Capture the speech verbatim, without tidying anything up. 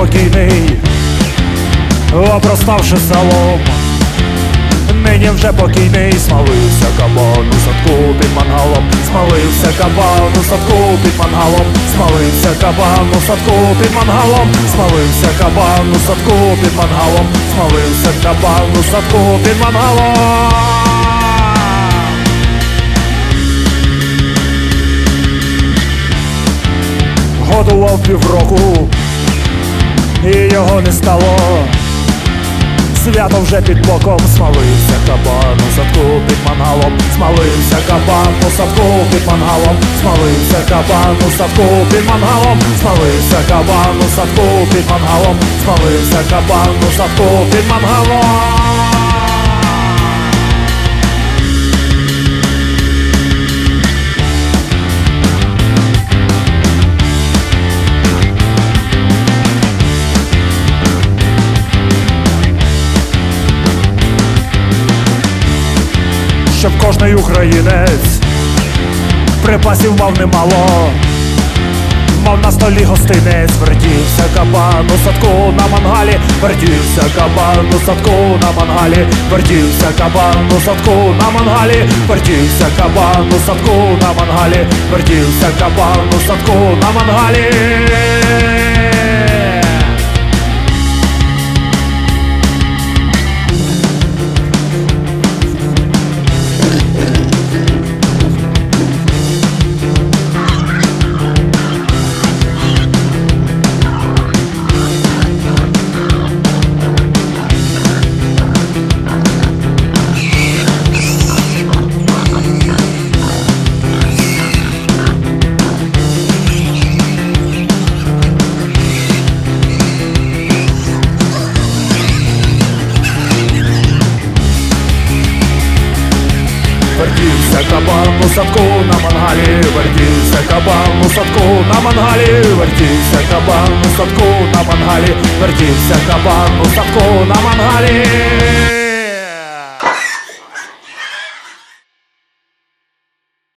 покійний, опроставши салом. Нині вже покійний, смалився кабан у садку під мангалом, смалився кабан у садку під мангалом, смалився кабан у садку під мангалом, смалився кабан у садку під мангалом, смалився кабан у садку під мангалом. Годував півроку, і його не стало. Свято вже під боком, смалився кабан у садку під мангалом, смалився кабан у садку під мангалом, смалився кабан у садку під мангалом, смалився кабан у садку під мангалом, смалився кабан у садку під мангалом. Щоб кожний українець припасів мав немало, мав на столі гостинець. Вертівся кабан у садку на мангалі, вертівся кабан у садку на мангалі, вертівся кабан у садку на мангалі, вертівся кабан у садку на мангалі, вертівся кабан у садку на мангалі. Вертівся кабан у садку на мангалі, вертівся кабан у садку на мангалі, вертівся кабан у садку на мангалі, вертівся кабан у садку на мангалі.